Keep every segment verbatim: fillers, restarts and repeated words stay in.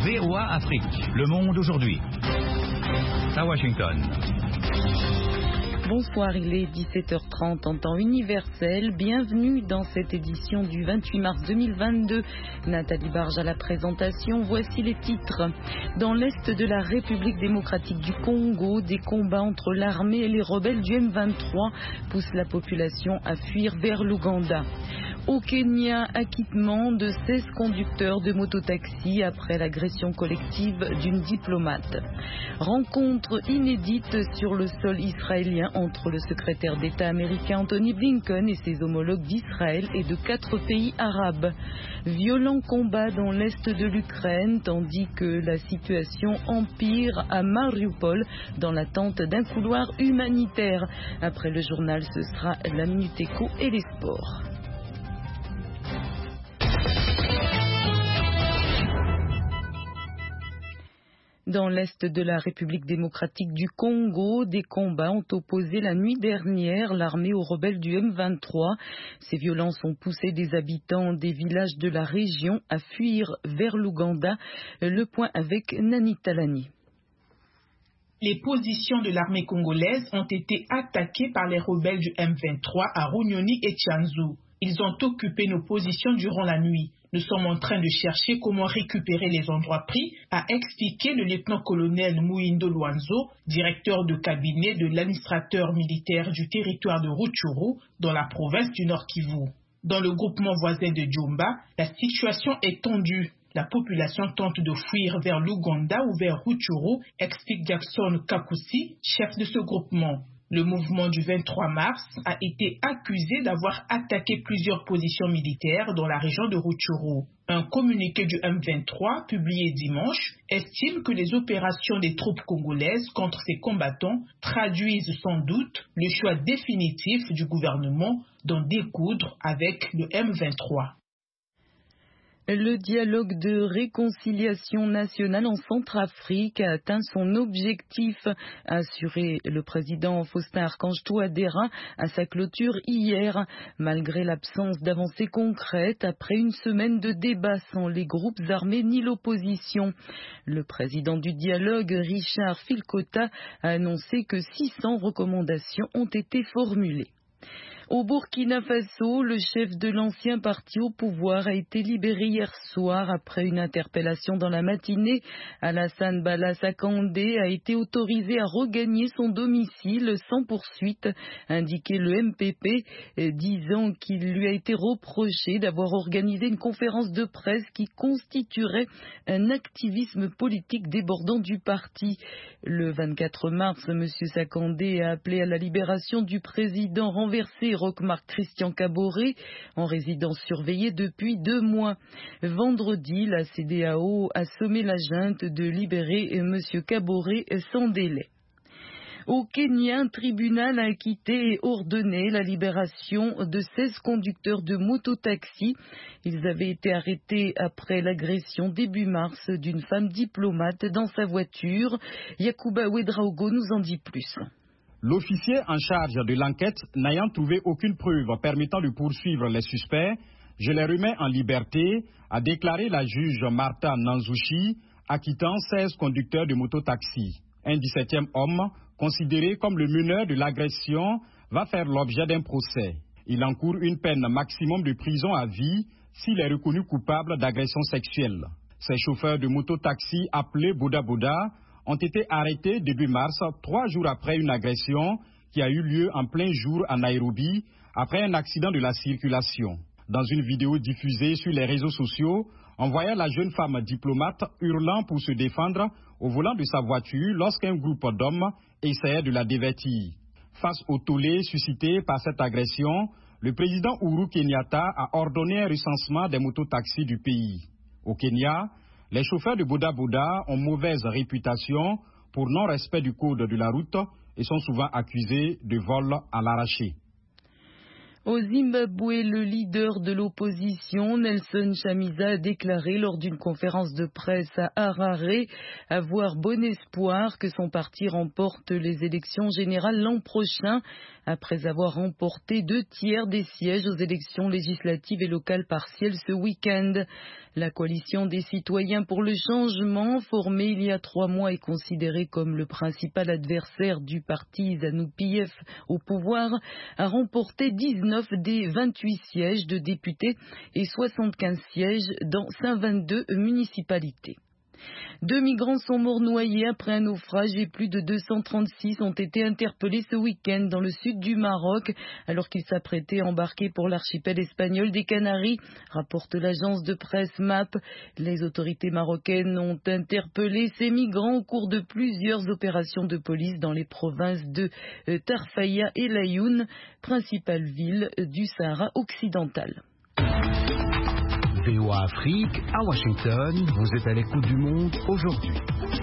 V O A Afrique, le monde aujourd'hui. À Washington. Bonsoir, il est dix-sept heures trente en temps universel. Bienvenue dans cette édition du vingt-huit mars deux mille vingt-deux. Nathalie Barge à la présentation. Voici les titres. Dans l'est de la République démocratique du Congo, des combats entre l'armée et les rebelles du M vingt-trois poussent la population à fuir vers l'Ouganda. Au Kenya, acquittement de seize conducteurs de mototaxi après l'agression collective d'une diplomate. Rencontre inédite sur le sol israélien entre le secrétaire d'État américain Anthony Blinken et ses homologues d'Israël et de quatre pays arabes. Violents combats dans l'est de l'Ukraine tandis que la situation empire à Mariupol dans l'attente d'un couloir humanitaire. Après le journal, ce sera la Minute Éco et les sports. Dans l'est de la République démocratique du Congo, des combats ont opposé la nuit dernière l'armée aux rebelles du M vingt-trois. Ces violences ont poussé des habitants des villages de la région à fuir vers l'Ouganda. Le point avec Nani Talani. Les positions de l'armée congolaise ont été attaquées par les rebelles du M vingt-trois à Runyoni et Tchanzu. Ils ont occupé nos positions durant la nuit. Nous sommes en train de chercher comment récupérer les endroits pris, a expliqué le lieutenant-colonel Muindo Luanzo, directeur de cabinet de l'administrateur militaire du territoire de Rutshuru, dans la province du Nord Kivu. Dans le groupement voisin de Djomba, la situation est tendue. La population tente de fuir vers l'Ouganda ou vers Rutshuru, explique Jackson Kakusi, chef de ce groupement. Le mouvement du vingt-trois mars a été accusé d'avoir attaqué plusieurs positions militaires dans la région de Rutshuru. Un communiqué du M vingt-trois, publié dimanche, estime que les opérations des troupes congolaises contre ces combattants traduisent sans doute le choix définitif du gouvernement d'en découdre avec le M vingt-trois. Le dialogue de réconciliation nationale en Centrafrique a atteint son objectif, a assuré le président Faustin Archange Touadéra à sa clôture hier, malgré l'absence d'avancées concrètes après une semaine de débats sans les groupes armés ni l'opposition. Le président du dialogue, Richard Filkota, a annoncé que six cents recommandations ont été formulées. Au Burkina Faso, le chef de l'ancien parti au pouvoir a été libéré hier soir après une interpellation dans la matinée. Alassane Bala Sakandé a été autorisé à regagner son domicile sans poursuite, indiqué le M P P, disant qu'il lui a été reproché d'avoir organisé une conférence de presse qui constituerait un activisme politique débordant du parti. Le vingt-quatre mars, M. Sakandé a appelé à la libération du président renversé Roch-Marc Christian Kaboré, en résidence surveillée depuis deux mois. Vendredi, la C D A O a sommé la junte de libérer M. Kaboré sans délai. Au Kenya, un tribunal a acquitté et ordonné la libération de seize conducteurs de mototaxi. Ils avaient été arrêtés après l'agression début mars d'une femme diplomate dans sa voiture. Yacouba Ouedraogo nous en dit plus. L'officier en charge de l'enquête n'ayant trouvé aucune preuve permettant de poursuivre les suspects, je les remets en liberté, a déclaré la juge Martha Nanzouchi, acquittant seize conducteurs de mototaxi. Un dix-septième homme, considéré comme le meneur de l'agression, va faire l'objet d'un procès. Il encourt une peine maximum de prison à vie s'il est reconnu coupable d'agression sexuelle. Ces chauffeurs de mototaxi appelés Boda Boda ont été arrêtés début mars, trois jours après une agression qui a eu lieu en plein jour à Nairobi, après un accident de la circulation. Dans une vidéo diffusée sur les réseaux sociaux, on voyait la jeune femme diplomate hurlant pour se défendre au volant de sa voiture lorsqu'un groupe d'hommes essayait de la dévêtir. Face au tollé suscité par cette agression, le président Uhuru Kenyatta a ordonné un recensement des mototaxis du pays. Au Kenya, les chauffeurs de Boda Boda ont mauvaise réputation pour non-respect du code de la route et sont souvent accusés de vol à l'arraché. Au Zimbabwe, le leader de l'opposition, Nelson Chamisa, a déclaré lors d'une conférence de presse à Harare avoir bon espoir que son parti remporte les élections générales l'an prochain, après avoir remporté deux tiers des sièges aux élections législatives et locales partielles ce week-end. La coalition des citoyens pour le changement, formée il y a trois mois, est considérée comme le principal adversaire du parti ZANU-P F au pouvoir, a remporté dix-neuf des vingt-huit sièges de députés et soixante-quinze sièges dans cent vingt-deux municipalités. Deux migrants sont morts noyés après un naufrage et plus de deux cent trente-six ont été interpellés ce week-end dans le sud du Maroc alors qu'ils s'apprêtaient à embarquer pour l'archipel espagnol des Canaries, rapporte l'agence de presse M A P. Les autorités marocaines ont interpellé ces migrants au cours de plusieurs opérations de police dans les provinces de Tarfaya et Laayoune, principales villes du Sahara occidental. V O A Afrique, à Washington, vous êtes à l'écoute du monde aujourd'hui.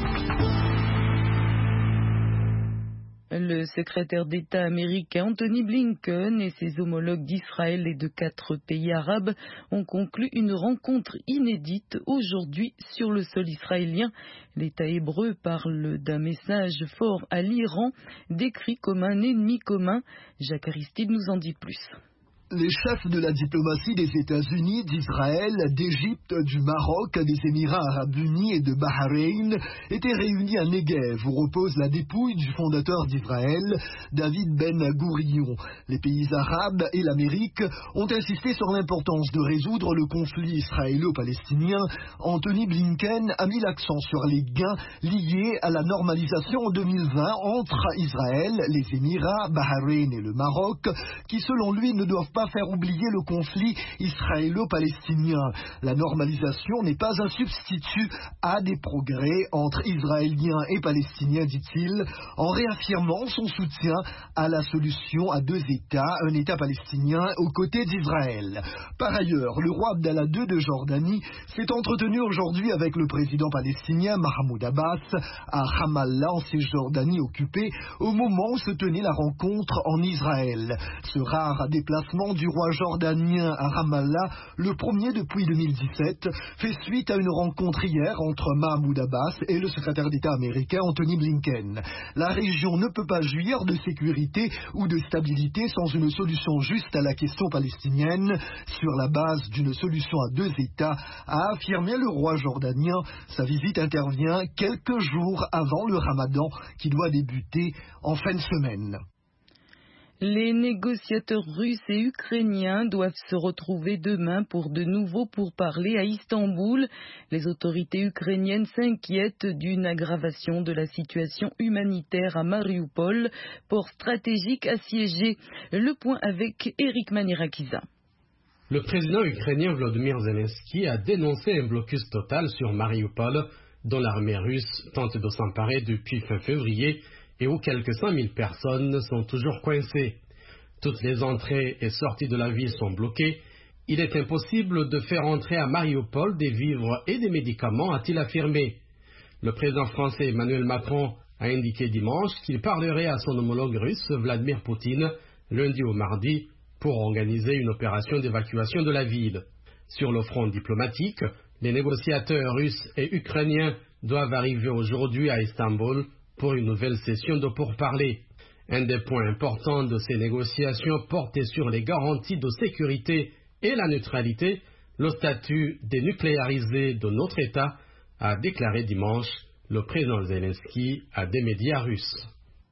Le secrétaire d'État américain Anthony Blinken et ses homologues d'Israël et de quatre pays arabes ont conclu une rencontre inédite aujourd'hui sur le sol israélien. L'État hébreu parle d'un message fort à l'Iran, décrit comme un ennemi commun. Jacques Aristide nous en dit plus. Les chefs de la diplomatie des États-Unis, d'Israël, d'Égypte, du Maroc, des Émirats arabes unis et de Bahreïn étaient réunis à Negev, où repose la dépouille du fondateur d'Israël, David Ben Gourion. Les pays arabes et l'Amérique ont insisté sur l'importance de résoudre le conflit israélo-palestinien. Anthony Blinken a mis l'accent sur les gains liés à la normalisation en deux mille vingt entre Israël, les Émirats, Bahreïn et le Maroc, qui selon lui ne doivent pas faire oublier le conflit israélo-palestinien. La normalisation n'est pas un substitut à des progrès entre Israéliens et Palestiniens, dit-il, en réaffirmant son soutien à la solution à deux États, un État palestinien aux côtés d'Israël. Par ailleurs, le roi Abdallah deux de Jordanie s'est entretenu aujourd'hui avec le président palestinien Mahmoud Abbas à Ramallah, en Cisjordanie occupée, au moment où se tenait la rencontre en Israël. Ce rare déplacement du roi jordanien à Ramallah, le premier depuis deux mille dix-sept, fait suite à une rencontre hier entre Mahmoud Abbas et le secrétaire d'État américain Anthony Blinken. La région ne peut pas jouir de sécurité ou de stabilité sans une solution juste à la question palestinienne, sur la base d'une solution à deux États, a affirmé le roi jordanien. Sa visite intervient quelques jours avant le Ramadan qui doit débuter en fin de semaine. Les négociateurs russes et ukrainiens doivent se retrouver demain pour de nouveau pourparlers à Istanbul. Les autorités ukrainiennes s'inquiètent d'une aggravation de la situation humanitaire à Mariupol, port stratégique assiégé. Le point avec Eric Manirakiza. Le président ukrainien Volodymyr Zelensky a dénoncé un blocus total sur Mariupol, dont l'armée russe tente de s'emparer depuis fin février, et où quelques cent mille personnes sont toujours coincées. Toutes les entrées et sorties de la ville sont bloquées. Il est impossible de faire entrer à Mariupol des vivres et des médicaments, a-t-il affirmé. Le président français Emmanuel Macron a indiqué dimanche qu'il parlerait à son homologue russe Vladimir Poutine lundi ou mardi pour organiser une opération d'évacuation de la ville. Sur le front diplomatique, les négociateurs russes et ukrainiens doivent arriver aujourd'hui à Istanbul pour une nouvelle session de pourparlers. Un des points importants de ces négociations portait sur les garanties de sécurité et la neutralité, le statut dénucléarisé de notre État, a déclaré dimanche le président Zelensky à des médias russes.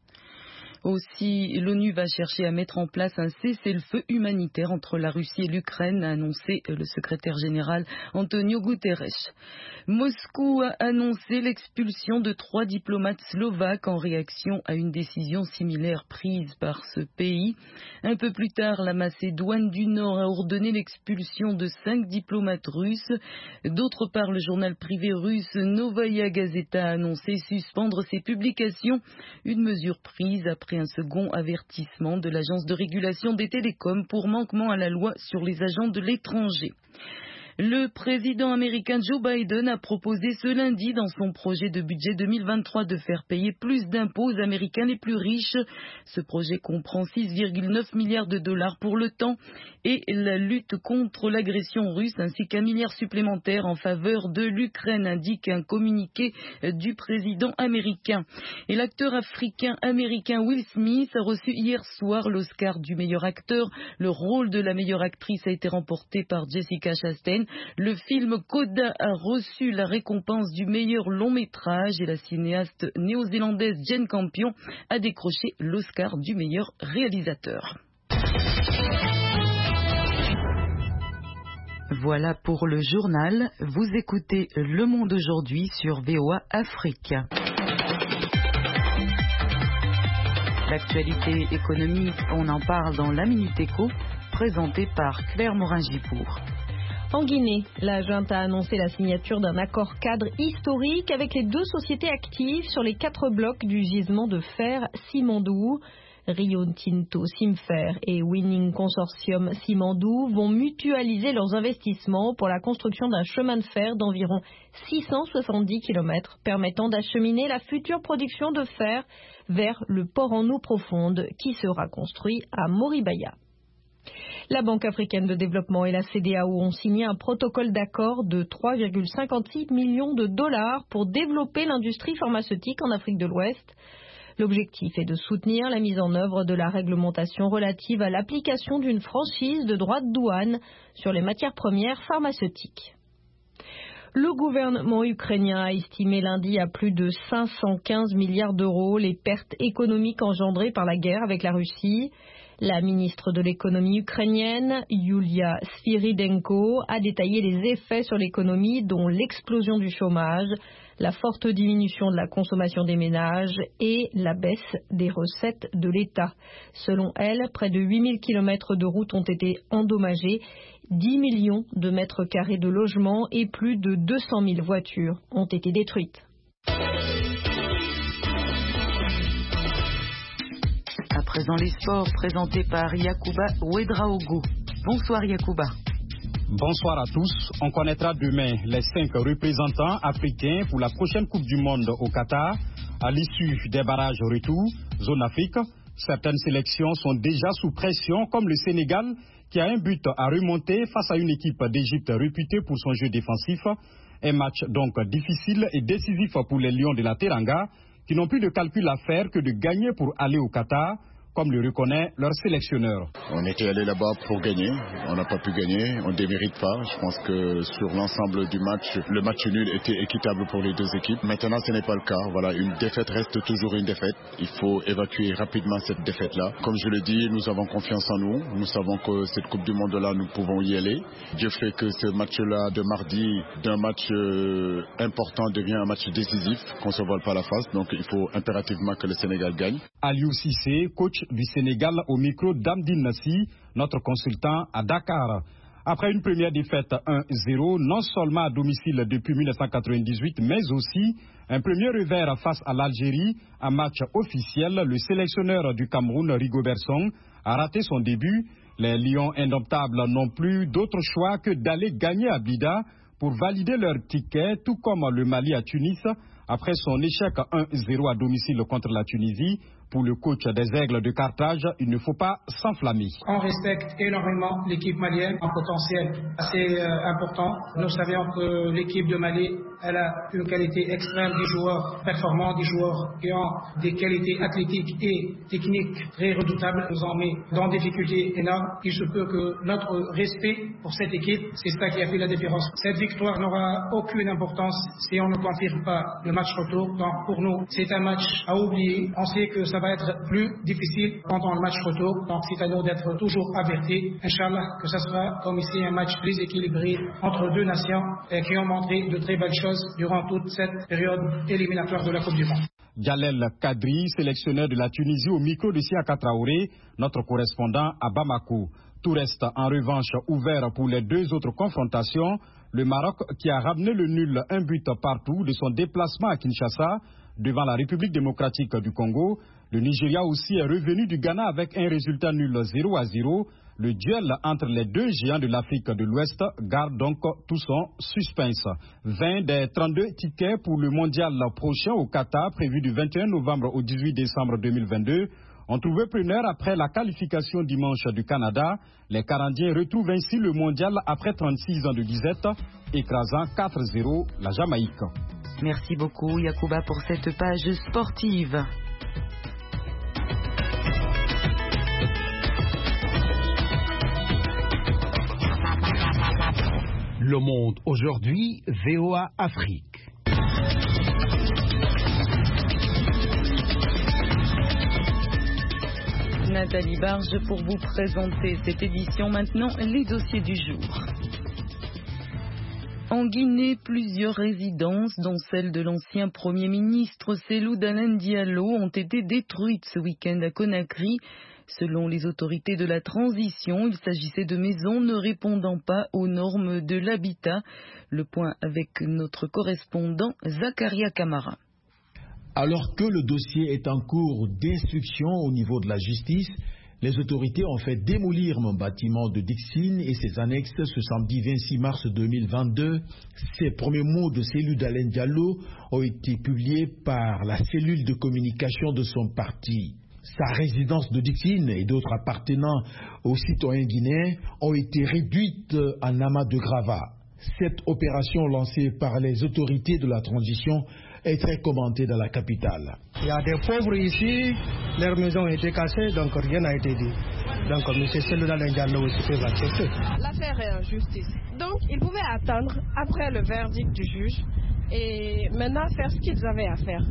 Aussi, l'ONU va chercher à mettre en place un cessez-le-feu humanitaire entre la Russie et l'Ukraine, a annoncé le secrétaire général Antonio Guterres. Moscou a annoncé l'expulsion de trois diplomates slovaques en réaction à une décision similaire prise par ce pays. Un peu plus tard, la Macédoine du Nord a ordonné l'expulsion de cinq diplomates russes. D'autre part, le journal privé russe Novaya Gazeta a annoncé suspendre ses publications, une mesure prise après un second avertissement de l'Agence de régulation des télécoms pour manquement à la loi sur les agents de l'étranger. Le président américain Joe Biden a proposé ce lundi dans son projet de budget deux mille vingt-trois de faire payer plus d'impôts aux Américains les plus riches. Ce projet comprend six virgule neuf milliards de dollars pour le temps et la lutte contre l'agression russe ainsi qu'un milliard supplémentaire en faveur de l'Ukraine, indique un communiqué du président américain. Et l'acteur africain-américain Will Smith a reçu hier soir l'Oscar du meilleur acteur. Le rôle de la meilleure actrice a été remporté par Jessica Chastain. Le film Coda a reçu la récompense du meilleur long métrage et la cinéaste néo-zélandaise Jane Campion a décroché l'Oscar du meilleur réalisateur. Voilà pour le journal. Vous écoutez Le Monde aujourd'hui sur V O A Afrique. L'actualité économique, on en parle dans la Minute Éco, présentée par Claire Morin-Gipour. En Guinée, la junte a annoncé la signature d'un accord cadre historique avec les deux sociétés actives sur les quatre blocs du gisement de fer Simandou. Rio Tinto Simfer et Winning Consortium Simandou vont mutualiser leurs investissements pour la construction d'un chemin de fer d'environ six cent soixante-dix kilomètres permettant d'acheminer la future production de fer vers le port en eau profonde qui sera construit à Moribaya. La Banque africaine de développement et la C D A O ont signé un protocole d'accord de trois virgule cinquante-six millions de dollars pour développer l'industrie pharmaceutique en Afrique de l'Ouest. L'objectif est de soutenir la mise en œuvre de la réglementation relative à l'application d'une franchise de droits de douane sur les matières premières pharmaceutiques. Le gouvernement ukrainien a estimé lundi à plus de cinq cent quinze milliards d'euros les pertes économiques engendrées par la guerre avec la Russie. La ministre de l'économie ukrainienne, Yulia Sviridenko, a détaillé les effets sur l'économie, dont l'explosion du chômage, la forte diminution de la consommation des ménages et la baisse des recettes de l'État. Selon elle, près de huit mille kilomètres de routes ont été endommagés, dix millions de mètres carrés de logements et plus de deux cent mille voitures ont été détruites. À présent les sports présentés par Yacouba Ouedraogo. Bonsoir Yacouba. Bonsoir à tous. On connaîtra demain les cinq représentants africains pour la prochaine Coupe du Monde au Qatar. À l'issue des barrages retour, zone Afrique, certaines sélections sont déjà sous pression, comme le Sénégal, qui a un but à remonter face à une équipe d'Égypte réputée pour son jeu défensif. Un match donc difficile et décisif pour les Lions de la Teranga, qui n'ont plus de calcul à faire que de gagner pour aller au Qatar, comme le reconnaît leur sélectionneur. On était allé là-bas pour gagner, on n'a pas pu gagner, on ne démérite pas. Je pense que sur l'ensemble du match, le match nul était équitable pour les deux équipes. Maintenant, ce n'est pas le cas. Voilà, une défaite reste toujours une défaite. Il faut évacuer rapidement cette défaite-là. Comme je le dis, nous avons confiance en nous. Nous savons que cette Coupe du Monde-là, nous pouvons y aller. Dieu fait que ce match-là de mardi, d'un match euh, important, devient un match décisif, qu'on ne se voile pas la face. Donc, il faut impérativement que le Sénégal gagne. Aliou Cissé, coach du Sénégal, au micro d'Amdine Nassi, notre consultant à Dakar. Après une première défaite un zéro, non seulement à domicile depuis mille neuf cent quatre-vingt-dix-huit, mais aussi un premier revers face à l'Algérie, un match officiel, le sélectionneur du Cameroun, Rigobert Song, a raté son début. Les Lions indomptables n'ont plus d'autre choix que d'aller gagner à Blida pour valider leur ticket, tout comme le Mali à Tunis, après son échec un zéro à domicile contre la Tunisie. Pour le coach des Aigles de Carthage, il ne faut pas s'enflammer. On respecte énormément l'équipe malienne, un potentiel assez euh, important. Nous savions que l'équipe de Mali, elle a une qualité extrême, des joueurs performants, des joueurs qui ont des qualités athlétiques et techniques très redoutables. Nous en met dans des difficultés énormes. Il se peut que notre respect pour cette équipe, c'est ça qui a fait la différence. Cette victoire n'aura aucune importance si on ne confirme pas le match retour. Donc pour nous, c'est un match à oublier. On sait que ça va être plus difficile pendant le match retour. Donc c'est à nous d'être toujours avertis. Inch'Allah, que ça sera comme ici un match très équilibré entre deux nations et qui ont montré de très belles choses durant toute cette période éliminatoire de la Coupe du Monde. Jalel Kadri, sélectionneur de la Tunisie, au micro de Siaka Traoré, notre correspondant à Bamako. Tout reste en revanche ouvert pour les deux autres confrontations. Le Maroc qui a ramené le nul un but partout de son déplacement à Kinshasa devant la République démocratique du Congo. Le Nigeria aussi est revenu du Ghana avec un résultat nul zéro à zéro. Le duel entre les deux géants de l'Afrique de l'Ouest garde donc tout son suspense. vingt des trente-deux tickets pour le mondial prochain au Qatar, prévu du vingt et un novembre au dix-huit décembre deux mille vingt-deux, ont trouvé preneur après la qualification dimanche du Canada. Les Canadiens retrouvent ainsi le mondial après trente-six ans de disette, écrasant quatre zéro la Jamaïque. Merci beaucoup Yacouba pour cette page sportive. Le Monde aujourd'hui, V O A Afrique. Nathalie Barge pour vous présenter cette édition. Maintenant, les dossiers du jour. En Guinée, plusieurs résidences, dont celle de l'ancien Premier ministre Cellou Dalein Diallo, ont été détruites ce week-end à Conakry. Selon les autorités de la transition, il s'agissait de maisons ne répondant pas aux normes de l'habitat. Le point avec notre correspondant Zakaria Kamara. Alors que le dossier est en cours d'instruction au niveau de la justice, les autorités ont fait démolir mon bâtiment de Dixine et ses annexes ce samedi vingt-six mars deux mille vingt-deux. Ces premiers mots de Cellou Dalein Diallo ont été publiés par la cellule de communication de son parti. Sa résidence de Dixine et d'autres appartenant aux citoyens guinéens ont été réduites en amas de gravats. Cette opération lancée par les autorités de la transition est très commentée dans la capitale. Il y a des pauvres ici, leurs maisons ont été cassées, donc rien n'a été dit. Donc M. Cellou Dalein Diallo aussi peut accepter. L'affaire est en justice. Donc ils pouvaient attendre après le verdict du juge et maintenant faire ce qu'ils avaient à faire.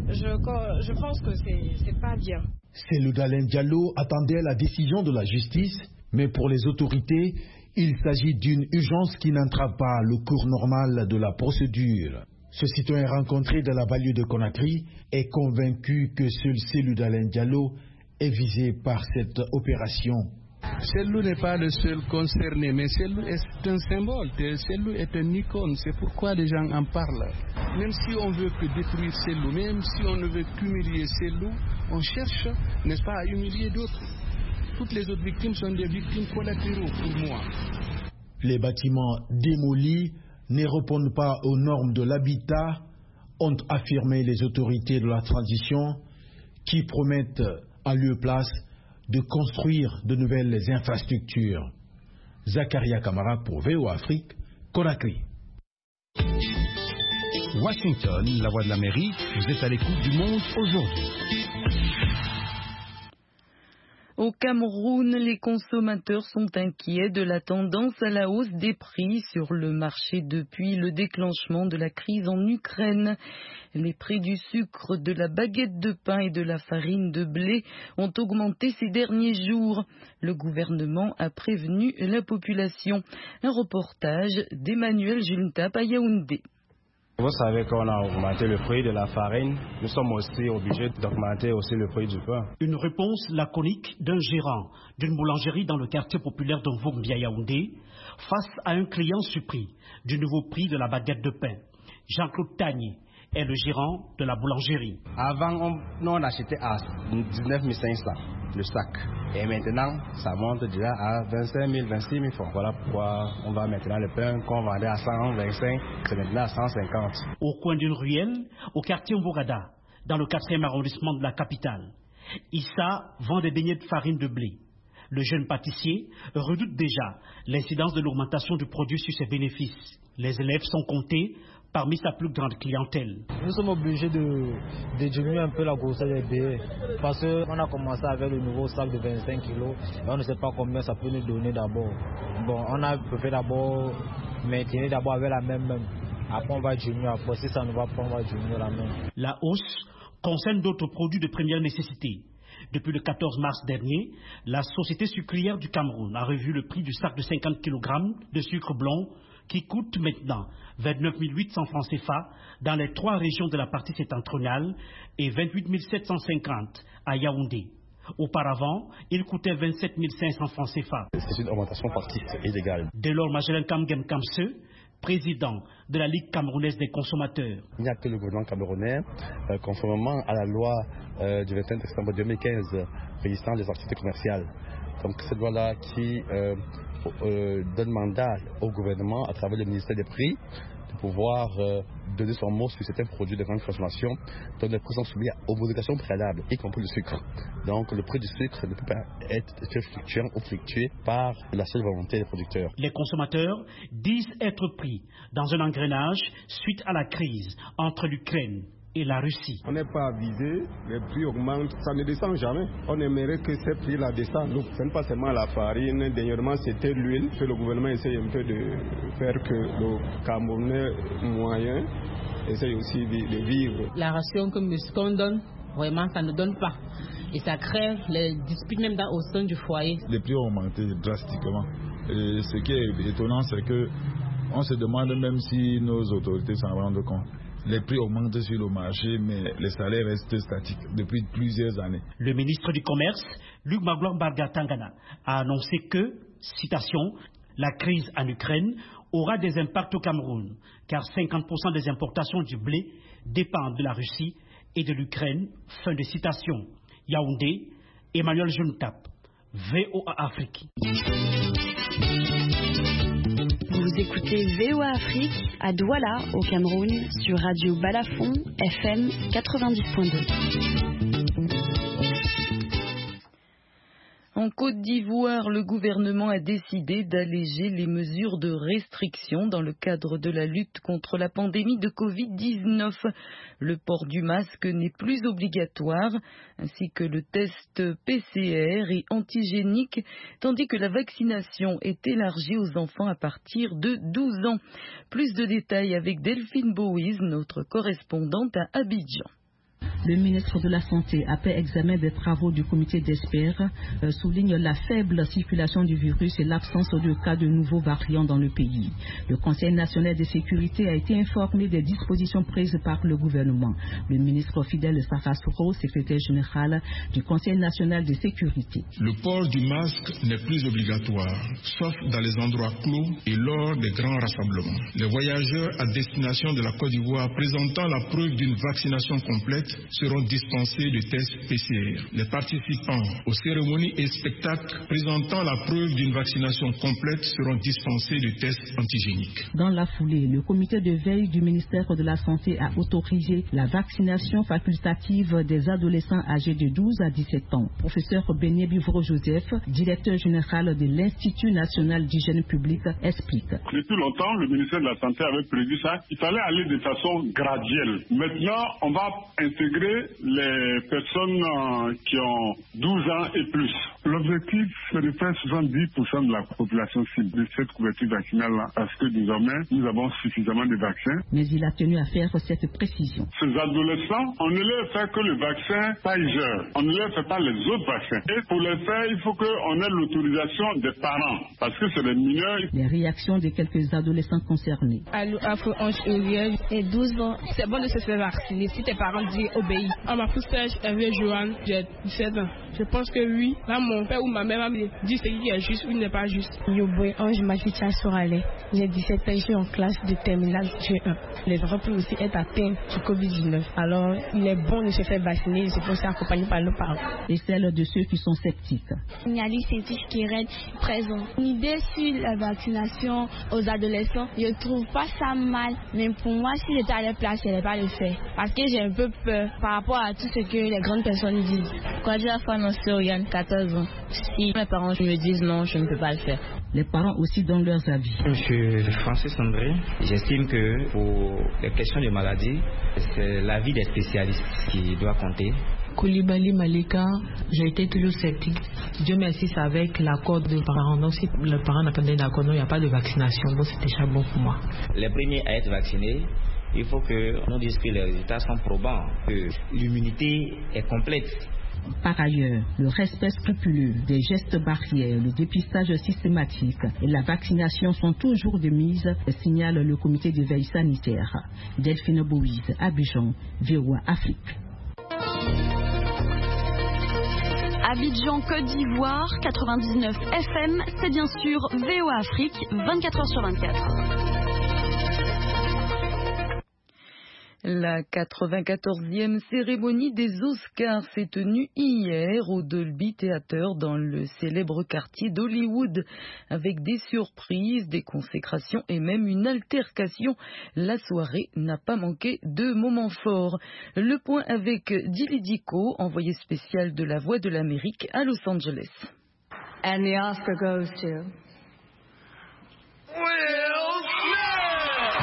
Je, je pense que c'est, c'est pas bien. Cellou Dalein Diallo attendait la décision de la justice, mais pour les autorités, il s'agit d'une urgence qui n'entrave pas le cours normal de la procédure. Ce citoyen rencontré dans la banlieue de Conakry est convaincu que seul Cellou Dalein Diallo est visé par cette opération. Cellou n'est pas le seul concerné, mais Cellou est un symbole, Cellou est une icône, c'est pourquoi les gens en parlent. Même si on veut que détruire Cellou, même si on ne veut qu'humilier Cellou, on cherche, n'est-ce pas, à humilier d'autres. Toutes les autres victimes sont des victimes collatéraux pour moi. Les bâtiments démolis ne répondent pas aux normes de l'habitat, ont affirmé les autorités de la transition qui promettent en lieu place de construire de nouvelles infrastructures. Zakaria Kamara pour V O A Afrique, Conakry. Washington, la voix de l'Amérique, vous êtes à l'écoute du Monde aujourd'hui. Au Cameroun, les consommateurs sont inquiets de la tendance à la hausse des prix sur le marché depuis le déclenchement de la crise en Ukraine. Les prix du sucre, de la baguette de pain et de la farine de blé ont augmenté ces derniers jours. Le gouvernement a prévenu la population. Un reportage d'Emmanuel Juntap à Yaoundé. Vous savez qu'on a augmenté le prix de la farine, nous sommes aussi obligés d'augmenter aussi le prix du pain. Une réponse laconique d'un gérant d'une boulangerie dans le quartier populaire de Voumbia Yaoundé face à un client surpris du nouveau prix de la baguette de pain. Jean-Claude Tagny est le gérant de la boulangerie. Avant, on, on achetait à dix-neuf mille cinq cents le sac. Et maintenant, ça monte déjà à vingt-cinq mille, vingt-six mille francs. Voilà pourquoi on va maintenant le pain qu'on vendait à cent vingt-cinq, c'est maintenant à cent cinquante. Au coin d'une ruelle, au quartier Mbourada, dans le quatrième arrondissement de la capitale, Issa vend des beignets de farine de blé. Le jeune pâtissier redoute déjà l'incidence de l'augmentation du produit sur ses bénéfices. Les élèves sont comptés parmi sa plus grande clientèle. Nous sommes obligés de, de diminuer un peu la grosseur des billets parce qu'on a commencé avec le nouveau sac de vingt-cinq kilos et on ne sait pas combien ça peut nous donner d'abord. Bon, on a préféré d'abord maintenir d'abord avec la même même. Après on va diminuer, après si ça ne va pas on va diminuer la même. La hausse concerne d'autres produits de première nécessité. Depuis le quatorze mars dernier, la Société sucrière du Cameroun a revu le prix du sac de cinquante kilogrammes de sucre blanc qui coûte maintenant vingt-neuf mille huit cents francs C F A dans les trois régions de la partie septentrionale et vingt-huit mille sept cent cinquante à Yaoundé. Auparavant, il coûtait vingt-sept mille cinq cents francs C F A. C'est une augmentation partiste illégale. Dès lors, Majelen Kamgen Kamse, président de la Ligue camerounaise des consommateurs. Il n'y a que le gouvernement camerounais, euh, conformément à la loi euh, du vingt et un décembre deux mille quinze régissant les activités commerciales, Donc cette loi-là qui euh, euh, donne mandat au gouvernement à travers le ministère des Prix de pouvoir euh, donner son mot sur certains produits de grande consommation dont les prix sont soumis aux obligations préalables, y compris le sucre. Donc le prix du sucre ne peut pas être fluctuant ou fluctué par la seule volonté des producteurs. Les consommateurs disent être pris dans un engrenage suite à la crise entre l'Ukraine et la Russie. On n'est pas avisé, les prix augmentent, ça ne descend jamais. On aimerait que ces prix-là descendent. Donc, ce n'est pas seulement la farine, dernièrement c'était l'huile, que le gouvernement essaye un peu de faire que le Camerounais moyen essaye aussi de, de vivre. La ration que qu'on donne, vraiment, ça ne donne pas. Et ça crée les disputes même dans, au sein du foyer. Les prix ont augmenté drastiquement. Et ce qui est étonnant, c'est que on se demande même si nos autorités s'en rendent compte. Les prix augmentent sur le marché, mais les salaires restent statiques depuis plusieurs années. Le ministre du Commerce, Luc Magloire Bargatangana, a annoncé que, citation, la crise en Ukraine aura des impacts au Cameroun, car cinquante pour cent des importations du blé dépendent de la Russie et de l'Ukraine. Fin de citation. Yaoundé, Emmanuel Juntap, V O A Afrique. Vous écoutez V O A Afrique à Douala, au Cameroun, sur Radio Balafon, F M quatre-vingt-dix point deux. En Côte d'Ivoire, le gouvernement a décidé d'alléger les mesures de restriction dans le cadre de la lutte contre la pandémie de covid dix-neuf. Le port du masque n'est plus obligatoire, ainsi que le test P C R et antigénique, tandis que la vaccination est élargie aux enfants à partir de douze ans. Plus de détails avec Delphine Bowies, notre correspondante à Abidjan. Le ministre de la Santé, après examen des travaux du comité d'experts, euh, souligne la faible circulation du virus et l'absence de cas de nouveaux variants dans le pays. Le Conseil national de sécurité a été informé des dispositions prises par le gouvernement. Le ministre Fidel Sarasoro, secrétaire général du Conseil national de sécurité. Le port du masque n'est plus obligatoire, sauf dans les endroits clos et lors des grands rassemblements. Les voyageurs à destination de la Côte d'Ivoire présentant la preuve d'une vaccination complète seront dispensés de tests P C R. Les participants aux cérémonies et spectacles présentant la preuve d'une vaccination complète seront dispensés de tests antigéniques. Dans la foulée, le comité de veille du ministère de la Santé a autorisé la vaccination facultative des adolescents âgés de douze à dix-sept ans. Professeur Bené Bivro-Joseph, directeur général de l'Institut national d'hygiène publique, explique. Depuis longtemps, le ministère de la Santé avait prévu ça. Il fallait aller de façon graduelle. Maintenant, on va intégrer les personnes qui ont douze ans et plus. L'objectif, c'est de faire soixante-dix pour cent de la population cible de cette couverture vaccinale-là, parce que désormais, nous avons suffisamment de vaccins. Mais il a tenu à faire cette précision. Ces adolescents, on ne leur fait que le vaccin Pfizer. On ne leur fait pas les autres vaccins. Et pour les faire, il faut qu'on ait l'autorisation des parents, parce que c'est des mineurs. Les réactions de quelques adolescents concernés. Afro-Ange Uriel et douze ans. C'est bon de se faire vacciner si tes parents disent obéis. À ma poussage, Hervé Johan, j'ai dix-sept ans. Je pense que oui, là mon père ou ma mère va me dire ce qui est juste ou n'est pas juste. Yoboy Ange Machicha Sorale, j'ai dix-sept ans, je suis en classe de terminale G un. Les enfants peuvent aussi être atteints du covid dix-neuf. Alors, il est bon de se faire vacciner, de se faire accompagner par nos parents. Et celle de ceux qui sont sceptiques. Niali Sétif Kired, présent. Une idée sur la vaccination aux adolescents, je ne trouve pas ça mal, mais pour moi, si j'étais à leur place, je n'allais pas le faire. Parce que j'ai un peu peur par rapport à tout ce que les grandes personnes disent. Quand j'ai Yann, quatorze ans, si mes parents me disent non, je ne peux pas le faire. Les parents aussi donnent leurs avis. Monsieur Francis André, j'estime que pour les questions de maladie, c'est l'avis des spécialistes qui doit compter. Koulibaly Malika, j'ai été toujours sceptique. Dieu merci, c'est avec l'accord des parents. Donc si les parents n'attendaient d'accord, il n'y a pas de vaccination, donc c'est déjà bon pour moi. Les premiers à être vaccinés, il faut que nous disions que les résultats sont probants, que l'immunité est complète. Par ailleurs, le respect scrupuleux des gestes barrières, le dépistage systématique et la vaccination sont toujours de mise, signale le comité de veille sanitaire. Delphine Bowies, Abidjan, V O A Afrique. Abidjan, Côte d'Ivoire, quatre-vingt-dix-neuf F M, c'est bien sûr V O A Afrique, vingt-quatre heures sur vingt-quatre. La quatre-vingt-quatorzième cérémonie des Oscars s'est tenue hier au Dolby Theatre dans le célèbre quartier d'Hollywood, avec des surprises, des consécrations et même une altercation. La soirée n'a pas manqué de moments forts. Le point avec Dilly Dico, envoyé spécial de La Voix de l'Amérique à Los Angeles. And the Oscar goes to Will Smith!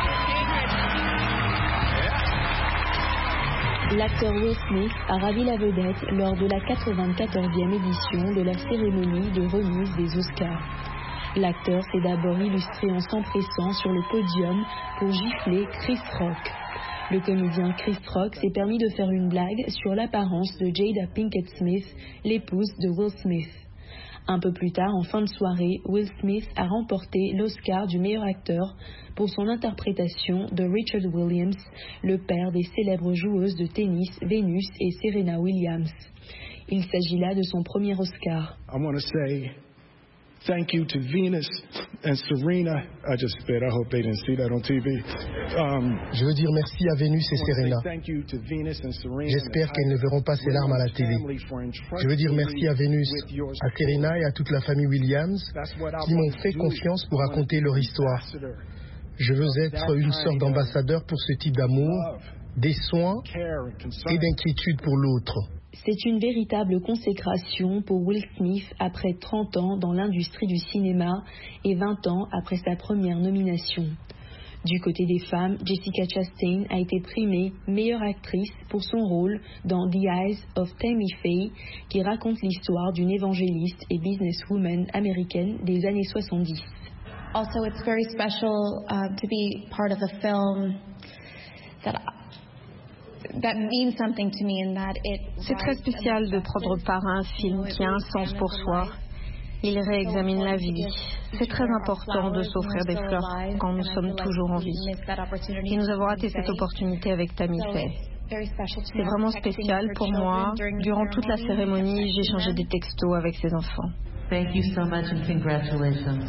L'acteur Will Smith a ravi la vedette lors de la quatre-vingt-quatorzième édition de la cérémonie de remise des Oscars. L'acteur s'est d'abord illustré en s'empressant sur le podium pour gifler Chris Rock. Le comédien Chris Rock s'est permis de faire une blague sur l'apparence de Jada Pinkett Smith, l'épouse de Will Smith. Un peu plus tard, en fin de soirée, Will Smith a remporté l'Oscar du meilleur acteur pour son interprétation de Richard Williams, le père des célèbres joueuses de tennis Venus et Serena Williams. Il s'agit là de son premier Oscar. I want to say thank you to Venus and Serena. I just spit. I hope they didn't see that on T V. Um, Je veux dire merci à Vénus et Serena. J'espère qu'elles ne verront pas ces larmes à la télé. Je veux dire merci à Vénus, à Serena et à toute la famille Williams qui m'ont fait confiance pour raconter leur histoire. Je veux être une sorte d'ambassadeur pour ce type d'amour, des soins et d'inquiétude pour l'autre. C'est une véritable consécration pour Will Smith après trente ans dans l'industrie du cinéma et vingt ans après sa première nomination. Du côté des femmes, Jessica Chastain a été primée meilleure actrice pour son rôle dans The Eyes of Tammy Faye, qui raconte l'histoire d'une évangéliste et businesswoman américaine des années soixante-dix. Also, it's very special uh, to be part of a film that That means something to me in that it C'est très spécial de prendre part à un film qui a un sens pour soi. Il réexamine la vie. C'est très important de s'offrir des fleurs quand nous sommes toujours en vie. Et nous avons raté cette opportunité avec Tammy Faye. C'est vraiment spécial pour moi. Durant toute la cérémonie, j'ai échangé des textos avec ses enfants. Thank you so much and congratulations.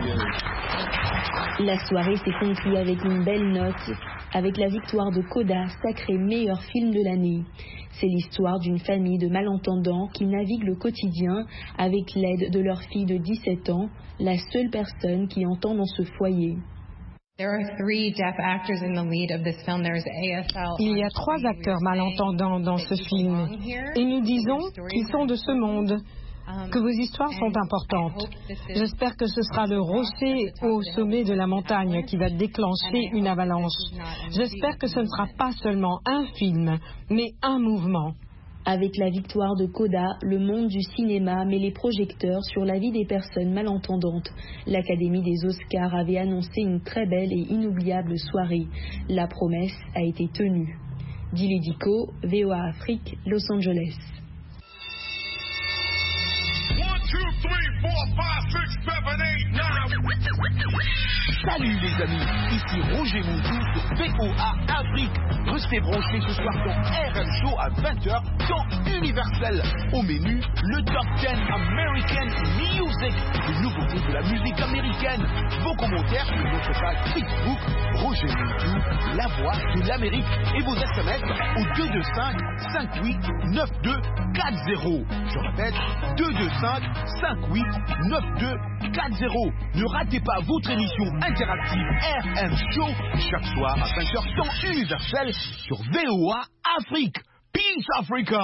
La soirée s'est conclue avec une belle note, avec la victoire de Coda, sacré meilleur film de l'année. C'est l'histoire d'une famille de malentendants qui naviguent le quotidien avec l'aide de leur fille de dix-sept ans, la seule personne qui entend dans ce foyer. Il y a trois acteurs malentendants dans ce film et nous disons qu'ils sont de ce monde, que vos histoires sont importantes. J'espère que ce sera le rocher au sommet de la montagne qui va déclencher une avalanche. J'espère que ce ne sera pas seulement un film, mais un mouvement. Avec la victoire de Coda, le monde du cinéma met les projecteurs sur la vie des personnes malentendantes. L'Académie des Oscars avait annoncé une très belle et inoubliable soirée. La promesse a été tenue. Dilly Dico, V O A Afrique, Los Angeles. Salut les amis, ici Roger Moutou sur V O A Afrique. Restez branchés ce soir dans R M Show à vingt heures dans Universel. Au menu, le Top dix American Music, le nouveau groupe de la musique américaine. Vos commentaires sur notre page Facebook, Roger Moutou, la voix de l'Amérique, et vos S M S au deux deux cinq, cinq huit, neuf deux quatre zéro. Je répète, deux deux cinq, cinq huit, neuf deux quatre zéro. Ne ratez pas votre émission interactive R M Show chaque soir à cinq heures temps universel sur V O A Afrique. Peace Africa.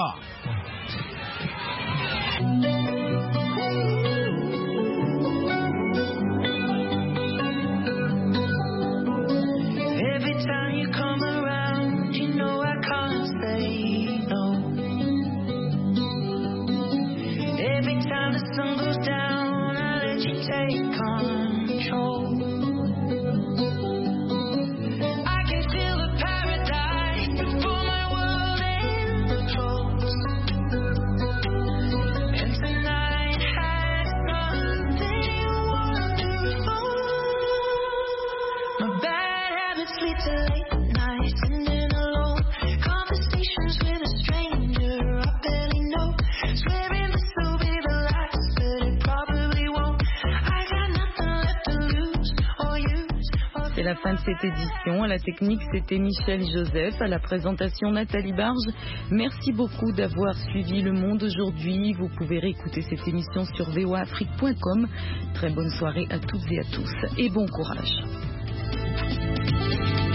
Every time you come around, you know I can't say no. Every time the sun goes down, I let you take control. I can feel the paradise before my world implodes. And tonight la fin de cette édition. À la technique, c'était Michel Joseph. À la présentation, Nathalie Barge. Merci beaucoup d'avoir suivi Le Monde aujourd'hui. Vous pouvez réécouter cette émission sur v o a afrique point com. Très bonne soirée à toutes et à tous et bon courage.